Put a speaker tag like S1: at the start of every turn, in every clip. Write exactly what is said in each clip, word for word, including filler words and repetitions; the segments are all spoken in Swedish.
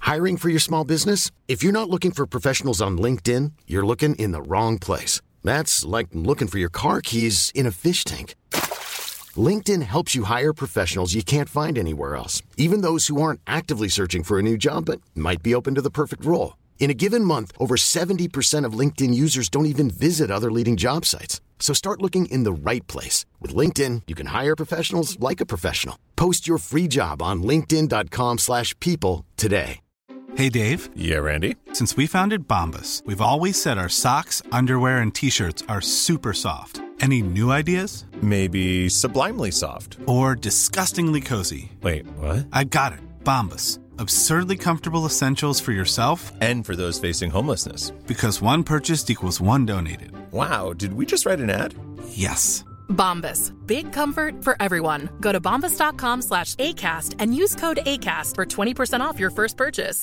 S1: Hiring for your small business? If you're not looking for professionals on LinkedIn, you're looking in the wrong place. That's like looking for your car keys in a fish tank. LinkedIn helps you hire professionals you can't find anywhere else, even those who aren't actively searching for a new job but might be open to the perfect role. In a given month, over seventy percent of LinkedIn users don't even visit other leading job sites. So start looking in the right place. With LinkedIn, you can hire professionals like a professional. Post your free job on linkedin dot com slash people today.
S2: Hey, Dave.
S3: Yeah, Randy.
S2: Since we founded Bombas, we've always said our socks, underwear, and T-shirts are super soft. Any new ideas?
S3: Maybe sublimely soft.
S2: Or disgustingly cozy.
S3: Wait, what?
S2: I got it. Bombas. Absurdly comfortable essentials for yourself
S3: and for those facing homelessness.
S2: Because one purchased equals one donated.
S3: Wow, did we just write an ad?
S2: Yes.
S4: Bombas. Big comfort for everyone. Go to bombas dot com slash ACAST and use code ACAST for twenty percent off your first purchase.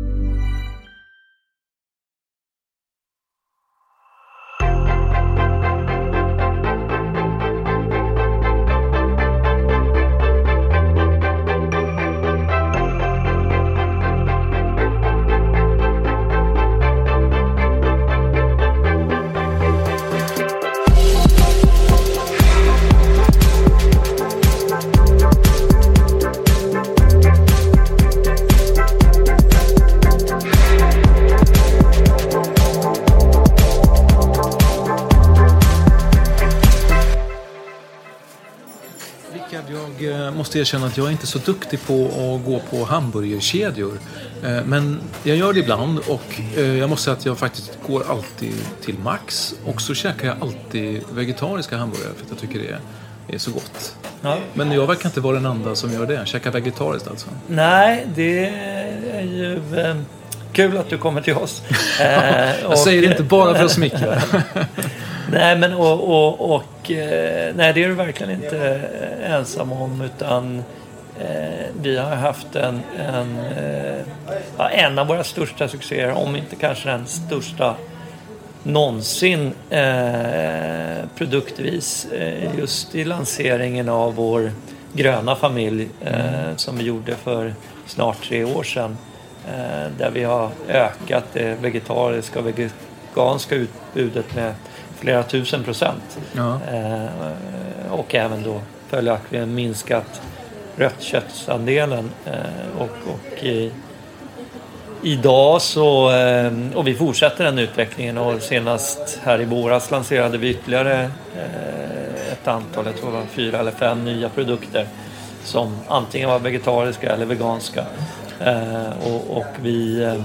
S5: Jag måste erkänna att jag är inte så duktig på att gå på hamburgerkedjor. Men jag gör det ibland och jag måste säga att jag faktiskt går alltid till Max. Och så käkar jag alltid vegetariska hamburgare för att jag tycker det är så gott. Ja. Men jag verkar inte vara den enda som gör det. Käkar vegetariskt alltså.
S6: Nej, det är ju eh, kul att du kommer till oss.
S5: eh, jag och, säger det inte bara för att smickra.
S6: Nej, men och, och, och nej, det är du verkligen inte ensam om, utan eh, vi har haft en, en, eh, en av våra största succéer, om inte kanske den största någonsin eh, produktvis, eh, just i lanseringen av vår gröna familj eh, som vi gjorde för snart tre år sedan, eh, där vi har ökat det vegetariska och veganska utbudet med flera tusen procent. Ja. Eh, och även då följaktligen minskat röttköttsandelen. Eh, och och i, idag så, eh, och vi fortsätter den utvecklingen, och senast här i våras lanserade vi ytterligare eh, ett antal, jag tror det var fyra eller fem nya produkter som antingen var vegetariska eller veganska. Eh, och, och vi eh,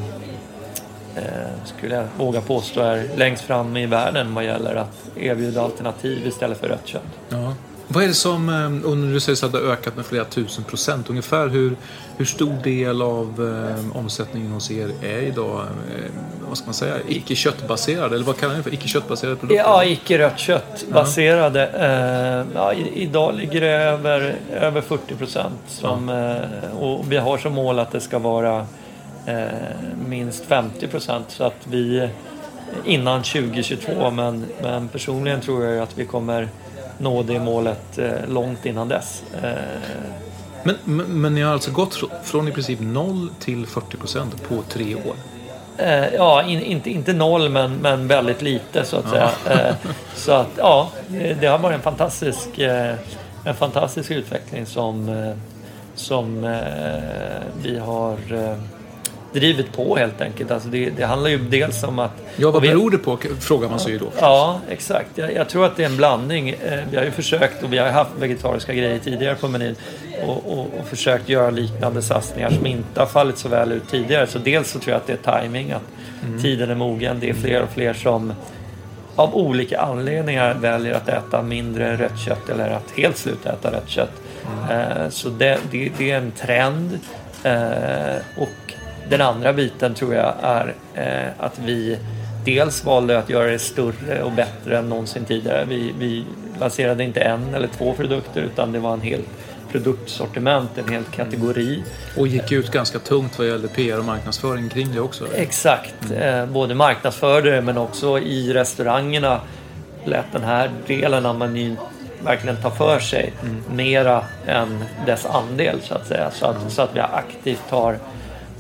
S6: skulle jag våga påstå är längst fram i världen vad gäller att erbjuda alternativ istället för rött kött. Ja.
S5: Vad är det som, under du säger så att det har ökat med flera tusen procent ungefär, hur, hur stor del av eh, omsättningen hos er är idag, eh, vad ska man säga, icke-köttbaserade, eller vad kallar ni för, icke-köttbaserade produkter?
S6: Ja, icke-rött köttbaserade. Ja. Eh, ja, i, idag ligger det över, över fyrtio procent som, ja. eh, och vi har som mål att det ska vara eh, minst femtio procent, så att vi innan tjugo tjugotvå, men, men personligen tror jag att vi kommer nå det målet eh, långt innan dess. Eh.
S5: Men, men, men ni har alltså gått från i princip noll till fyrtio procent på tre år?
S6: Eh, ja, in, inte, inte noll, men, men väldigt lite så att ja. säga. Eh, så att ja, det, det har varit en fantastisk, eh, en fantastisk utveckling som, eh, som eh, vi har eh, drivit på helt enkelt. Alltså det, det handlar ju dels om att...
S5: Ja, vad beror det på, frågar man sig ju då.
S6: Ja, exakt. Jag, jag tror att det är en blandning. Vi har ju försökt, och vi har haft vegetariska grejer tidigare på menyn, och, och, och försökt göra liknande satsningar som inte har fallit så väl ut tidigare. Så dels så tror jag att det är timing, att mm. tiden är mogen. Det är fler och fler som av olika anledningar väljer att äta mindre rött kött eller att helt sluta äta rött kött. Mm. Så det, det, det är en trend. Och den andra biten tror jag är eh, att vi dels valde att göra det större och bättre än någonsin tidigare. Vi, vi lanserade inte en eller två produkter, utan det var en hel produktsortiment, en hel kategori.
S5: Och gick ut ganska tungt vad gällde P R och marknadsföring kring det också.
S6: Exakt, mm. eh, både marknadsförde men också i restaurangerna lät den här delen av menyn verkligen ta för sig mm. mera än dess andel så att säga. Så att, mm. så att vi aktivt har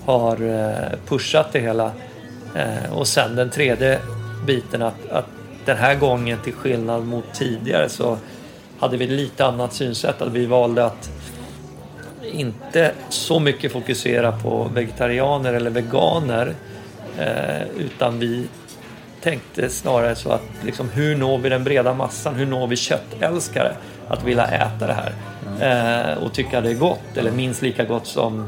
S6: har pushat det hela. Och sen den tredje biten att, att den här gången till skillnad mot tidigare så hade vi lite annat synsätt. Att vi valde att inte så mycket fokusera på vegetarianer eller veganer utan vi tänkte snarare så att liksom, hur når vi den breda massan, hur når vi köttälskare att vilja äta det här mm. eh, och tycka det är gott eller minst lika gott som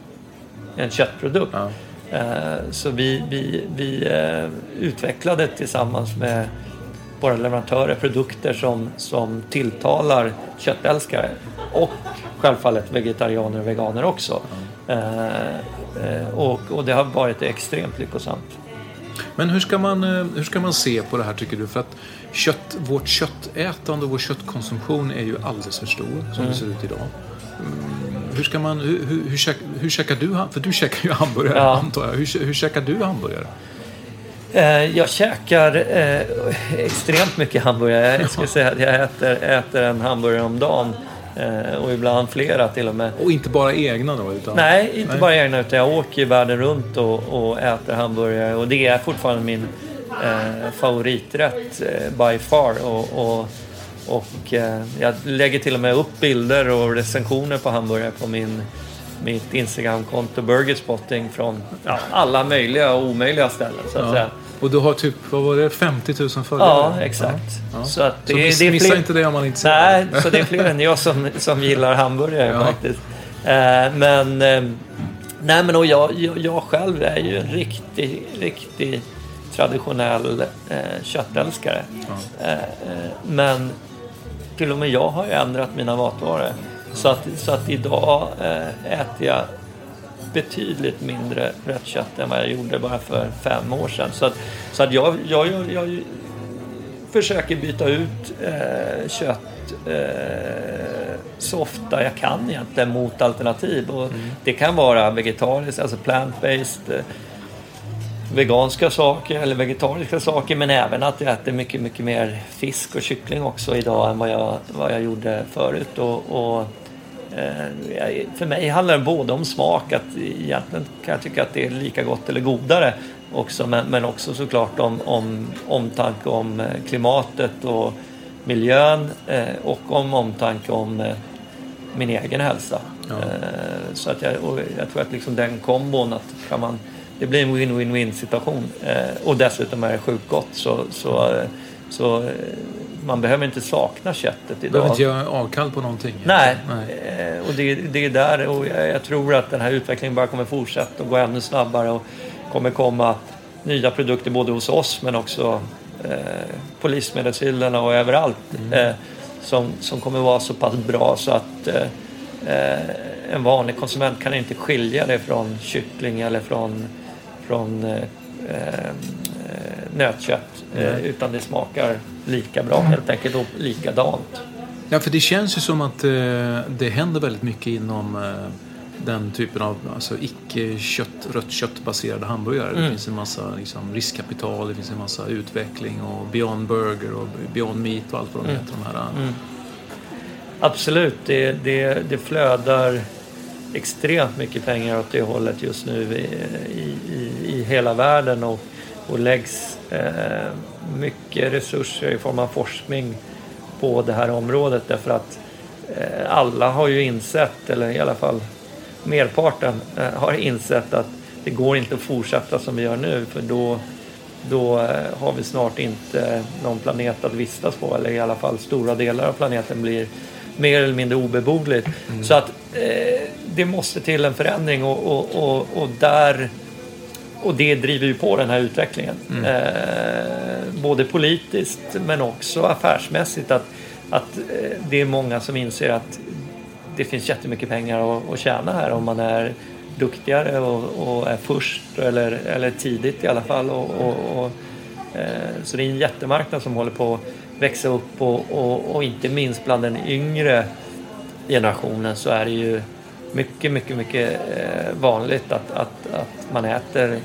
S6: en köttprodukt. Mm. Eh, så vi, vi, vi eh, utvecklade tillsammans med våra leverantörer produkter som, som tilltalar köttälskare och självfallet vegetarianer och veganer också. Mm. Eh, och, och det har varit extremt lyckosamt.
S5: Men hur ska man, hur ska man se på det här tycker du? För att kött, vårt köttätande och vår köttkonsumtion är ju alldeles för stor som mm. det ser ut idag. Mm, hur ska man, hur, hur, hur, käk, hur käkar du, för du käkar ju hamburgare ja. antar jag. Hur, hur käkar du hamburgare?
S6: Eh, jag käkar eh, extremt mycket hamburgare. Jag skulle säga att jag äter, äter en hamburgare om dagen. Och ibland flera till och med.
S5: Och inte bara egna då? Utan...
S6: Nej, inte Nej. bara egna utan jag åker ju världen runt och, och äter hamburgare. Och det är fortfarande min eh, favoriträtt eh, by far. Och, och, och eh, jag lägger till och med upp bilder och recensioner på hamburgare på min, mitt Instagram-konto Burgerspotting från ja, alla möjliga och omöjliga ställen så att ja. säga.
S5: Och du har typ, vad var det, femtio tusen följare?
S6: Ja, exakt.
S5: Ja.
S6: Så, att det,
S5: så miss,
S6: det är
S5: missa
S6: fler...
S5: inte det om man inte ser
S6: Nej, det. Så det är fler än jag som, som gillar hamburgare ja. faktiskt. Eh, men, eh, nej, men och jag, jag, jag själv är ju en riktig, riktig traditionell eh, köttälskare. Ja. Eh, men till och med jag har ju ändrat mina matvaror. Så att, så att idag eh, äter jag betydligt mindre rött kött än vad jag gjorde bara för fem år sedan. Så att, så att jag, jag, jag, jag försöker byta ut eh, kött eh, så ofta jag kan egentligen mot alternativ. Och mm. det kan vara vegetariskt, alltså plant-based, eh, veganska saker eller vegetariska saker, men även att jag äter mycket, mycket mer fisk och kyckling också idag än vad jag, vad jag gjorde förut. Och, och för mig handlar det både om smak, att egentligen kan jag tycka att det är lika gott eller godare också, men, men också såklart om, om omtanke om klimatet och miljön och om omtanke om min egen hälsa. Ja. Så att jag, och jag tror att liksom den kombon att kan man, det blir en win-win-win situation och dessutom är det sjukt gott så, så, så man behöver inte sakna köttet idag.
S5: Behöver inte göra avkall på någonting.
S6: Nej, Nej. och det, det är där och jag, jag tror att den här utvecklingen bara kommer fortsätta och gå ännu snabbare och kommer komma nya produkter både hos oss men också eh, på livsmedelshyllorna och överallt mm. eh, som, som kommer vara så pass bra så att eh, en vanlig konsument kan inte skilja det från kyckling eller från, från eh, eh, nötkött mm. utan det smakar lika bra helt enkelt och likadant.
S5: Ja, för det känns ju som att eh, det händer väldigt mycket inom eh, den typen av alltså, icke-kött, rött köttbaserade hamburgare. Mm. Det finns en massa liksom, riskkapital, det finns en massa utveckling och Beyond Burger och Beyond Meat och allt vad de mm. heter. De här.
S6: Mm. Absolut, det, det, det flödar extremt mycket pengar åt det hållet just nu i, i, i hela världen och, och läggs eh, mycket resurser i form av forskning på det här området därför att eh, alla har ju insett, eller i alla fall merparten eh, har insett att det går inte att fortsätta som vi gör nu för då, då eh, har vi snart inte någon planet att vistas på eller i alla fall stora delar av planeten blir mer eller mindre obeboeligt. Mm. Så att eh, det måste till en förändring och, och, och, och där och det driver ju på den här utvecklingen. Mm. Eh, både politiskt men också affärsmässigt att, att eh, det är många som inser att det finns jättemycket pengar att, att tjäna här om man är duktigare och, och är först eller, eller tidigt i alla fall. Och, och, och, eh, så det är en jättemarknad som håller på att växa upp och, och, och inte minst bland den yngre generationen så är det ju mycket, mycket, mycket eh, vanligt att, att, att man äter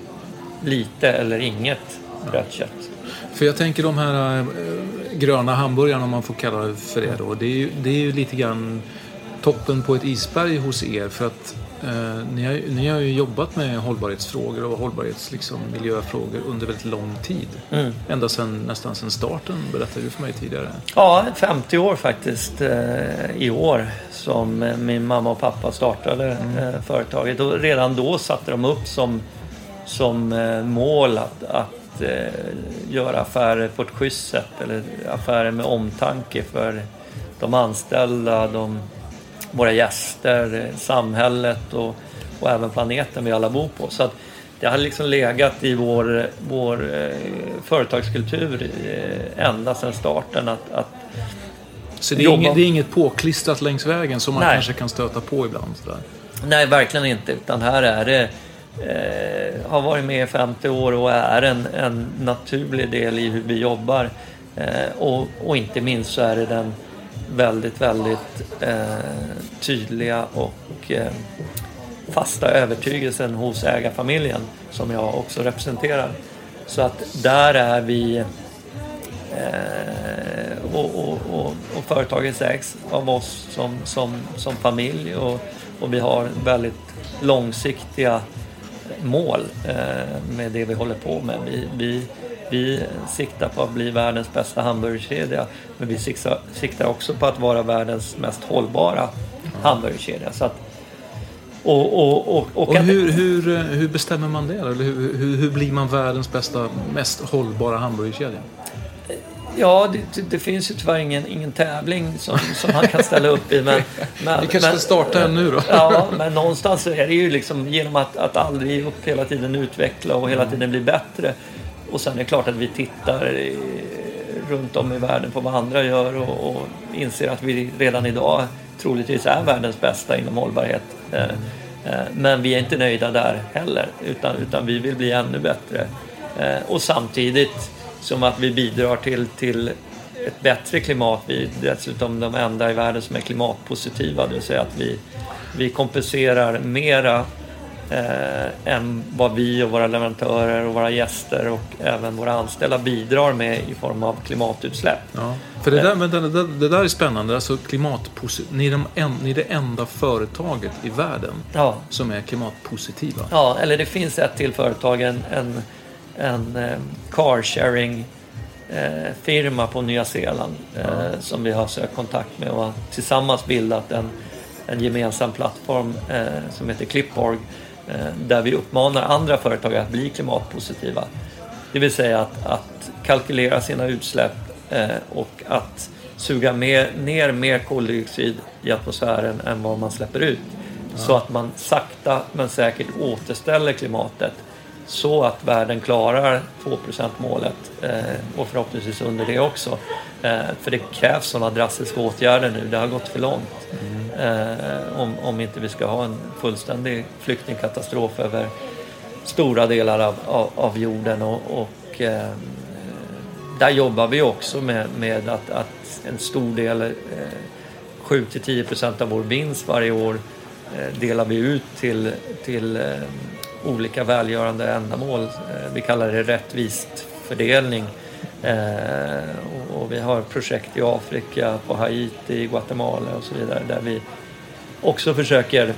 S6: lite eller inget rött kött.
S5: För jag tänker de här äh, gröna hamburgarna om man får kalla det för det då. Det är ju, det är ju lite grann toppen på ett isberg hos er för att Eh, ni, har, ni har ju jobbat med hållbarhetsfrågor och hållbarhets, liksom, miljöfrågor under väldigt lång tid. Mm. Ända sedan, nästan sedan starten, berättade du för mig tidigare.
S6: Ja, femtio år faktiskt eh, i år som min mamma och pappa startade mm. eh, företaget. Och redan då satte de upp som, som eh, mål att, att eh, göra affärer på ett schysst sätt. Eller affärer med omtanke för de anställda, de våra gäster, samhället och, och även planeten vi alla bor på. Så att det har liksom legat i vår, vår eh, företagskultur eh, ända sedan starten. Att, att
S5: Så det är, inget, det är inget påklistrat längs vägen som man
S6: Nej.
S5: kanske kan stöta på ibland? Sådär.
S6: Nej, verkligen inte. Utan här är det, eh, har varit med i femtio år och är en, en naturlig del i hur vi jobbar. Eh, och, och inte minst så är det den väldigt, väldigt eh, tydliga och eh, fasta övertygelsen hos ägarfamiljen som jag också representerar. Så att där är vi eh, och, och, och, och företaget ägs av oss som, som, som familj och, och vi har väldigt långsiktiga mål eh, med det vi håller på med. Vi, vi Vi siktar på att bli världens bästa hamburgerkedja, men vi siktar, siktar också på att vara världens mest hållbara mm. hamburgerkedja. Så att, och och, och, och,
S5: och hur, hur, hur bestämmer man det? Eller hur, hur, hur blir man världens bästa, mest hållbara hamburgerkedja?
S6: Ja, det, det finns ju tyvärr ingen, ingen tävling som, som man kan ställa upp i. Men, men,
S5: vi kanske ska starta en nu då.
S6: Ja, men någonstans är det ju liksom genom att, att aldrig upp hela tiden utveckla och hela tiden bli bättre. Och sen är det klart att vi tittar runt om i världen på vad andra gör och, och inser att vi redan idag troligtvis är världens bästa inom hållbarhet. Mm. Men vi är inte nöjda där heller, utan, utan vi vill bli ännu bättre. Och samtidigt som att vi bidrar till, till ett bättre klimat. Vi är dessutom de enda i världen som är klimatpositiva, det vill säga att vi, vi kompenserar mera Eh, än vad vi och våra leverantörer och våra gäster och även våra anställda bidrar med i form av klimatutsläpp.
S5: Ja, för det där, men det, det, det där är spännande. Alltså klimatposi- ni, är de en, ni är det enda företaget i världen
S6: ja.
S5: som är klimatpositiva.
S6: Ja, eller det finns ett till företag, en, en, en eh, carsharing eh, firma på Nya Zeeland eh, ja. som vi har sökt kontakt med och har tillsammans bildat en, en gemensam plattform eh, som heter Cliporg, där vi uppmanar andra företag att bli klimatpositiva. Det vill säga att, att kalkylera sina utsläpp eh, och att suga mer, ner mer koldioxid i atmosfären än vad man släpper ut. Ja. Så att man sakta men säkert återställer klimatet så att världen klarar två procent-målet eh, och förhoppningsvis under det också. Eh, för det krävs sådana drastiska åtgärder nu. Det har gått för långt. Mm. Eh, om, om inte vi ska ha en fullständig flyktingkatastrof över stora delar av, av, av jorden. Och, och eh, där jobbar vi också med, med att, att en stor del, eh, sju till tio procent av vår vinst varje år eh, delar vi ut till, till eh, olika välgörande ändamål. Vi kallar det rättvist fördelning. Eh, och, och vi har projekt i Afrika, på Haiti, i Guatemala och så vidare, där vi också försöker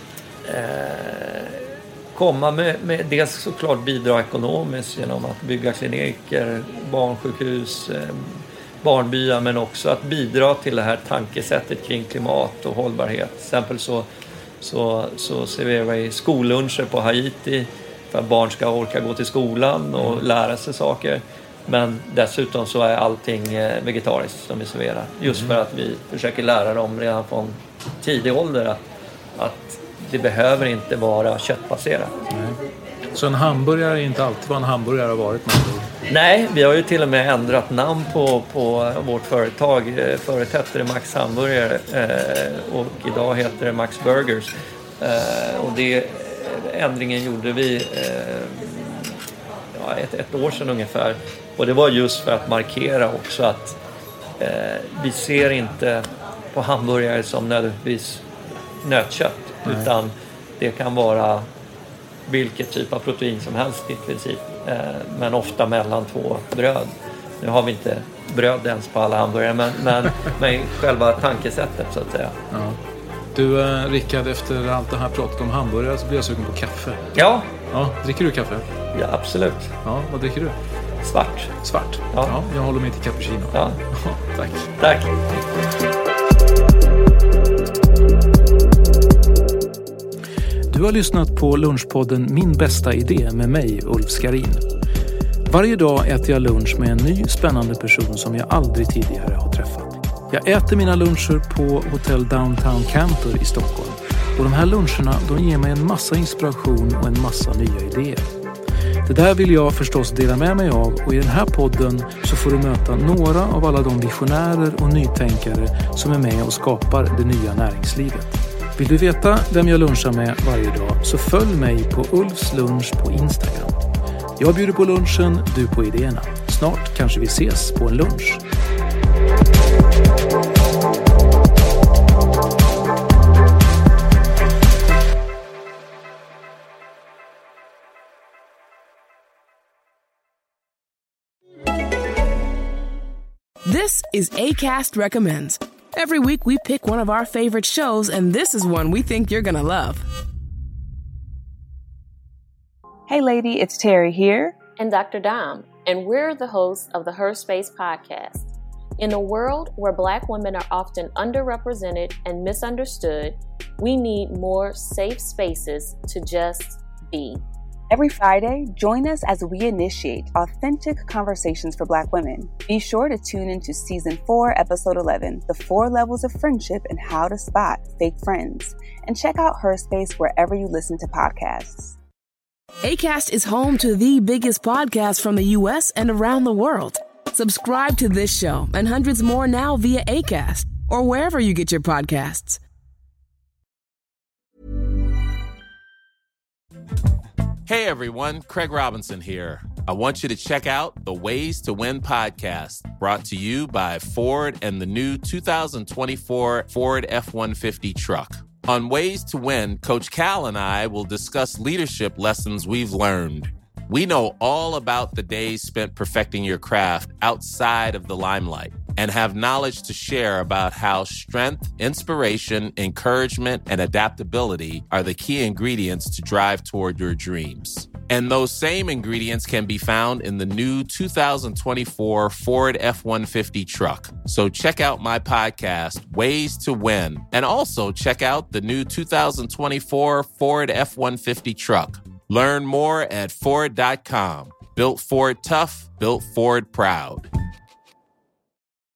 S6: eh, komma med, med dels såklart bidra ekonomiskt genom att bygga kliniker, barnsjukhus, eh, barnbyar, men också att bidra till det här tankesättet kring klimat och hållbarhet. Till exempel så Så, så serverar vi skolluncher på Haiti för att barn ska orka gå till skolan och lära sig saker. Men dessutom så är allting vegetariskt som vi serverar. Just för att vi försöker lära dem redan från tidig ålder att, att det behöver inte vara köttbaserat.
S5: Nej. Så en hamburgare är inte alltid vad en hamburgare har varit med?
S6: Nej, vi har ju till och med ändrat namn på, på vårt företag. Förut hette det Max Hamburgare eh, och idag heter det Max Burgers. Eh, och det, ändringen gjorde vi eh, ja, ett, ett år sedan ungefär. Och det var just för att markera också att eh, vi ser inte på hamburgare som nödvändigtvis nötkött. Nej. Utan det kan vara vilket typ av protein som helst i princip. Eh, men ofta mellan två bröd. Nu har vi inte bröd ens på alla hamburgare, men, men med själva tankesättet så att säga.
S5: Ja. Du, eh, Rickard, efter allt det här pratet om hamburgare så blir jag sugen på kaffe.
S6: Ja.
S5: Ja, dricker du kaffe?
S6: Ja, absolut.
S5: Ja, vad dricker du?
S6: Svart.
S5: Svart?
S6: Ja.
S5: Ja, jag håller mig till cappuccino.
S6: Ja.
S5: Ja, tack.
S6: Tack.
S5: Du har lyssnat på lunchpodden Min bästa idé med mig, Ulf Skarin. Varje dag äter jag lunch med en ny spännande person som jag aldrig tidigare har träffat. Jag äter mina luncher på Hotel Downtown Cantor i Stockholm. Och de här luncherna, de ger mig en massa inspiration och en massa nya idéer. Det där vill jag förstås dela med mig av, och i den här podden så får du möta några av alla de visionärer och nytänkare som är med och skapar det nya näringslivet. Vill du veta vem jag lunchar med varje dag så följ mig på Ulfs lunch på Instagram. Jag bjuder på lunchen, du på idéerna. Snart kanske vi ses på en lunch.
S7: This is Acast Recommends. Every week we pick one of our favorite shows, and this is one we think you're gonna love.
S8: Hey lady, it's Terry here.
S9: And Doctor Dom, and we're the hosts of the Her Space podcast. In a world where Black women are often underrepresented and misunderstood, we need more safe spaces to just be.
S8: Every Friday, join us as we initiate authentic conversations for Black women. Be sure to tune into Season four, Episode eleven, The Four Levels of Friendship and How to Spot Fake Friends. And check out Her Space wherever you listen to podcasts.
S7: Acast is home to the biggest podcasts from the U S and around the world. Subscribe to this show and hundreds more now via Acast or wherever you get your podcasts.
S10: Hey everyone, Craig Robinson here. I want you to check out the Ways to Win podcast, brought to you by Ford and the new two thousand twenty-four Ford F one fifty truck. On Ways to Win, Coach Cal and I will discuss leadership lessons we've learned. We know all about the days spent perfecting your craft outside of the limelight and have knowledge to share about how strength, inspiration, encouragement, and adaptability are the key ingredients to drive toward your dreams. And those same ingredients can be found in the new two thousand twenty-four Ford F one fifty truck. So check out my podcast, Ways to Win, and also check out the new two thousand twenty-four Ford F one fifty truck. Learn more at Ford dot com. Built Ford tough, built Ford proud.